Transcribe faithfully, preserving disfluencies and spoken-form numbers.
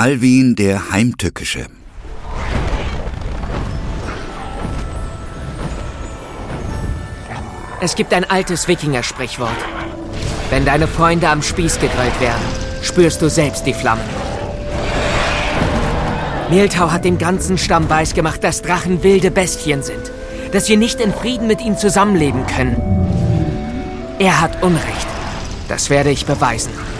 Alwin der Heimtückische. Es gibt ein altes Wikinger-Sprichwort. Wenn deine Freunde am Spieß gegrillt werden, spürst du selbst die Flammen. Mehltau hat dem ganzen Stamm weisgemacht, dass Drachen wilde Bestien sind. Dass wir nicht in Frieden mit ihnen zusammenleben können. Er hat Unrecht. Das werde ich beweisen.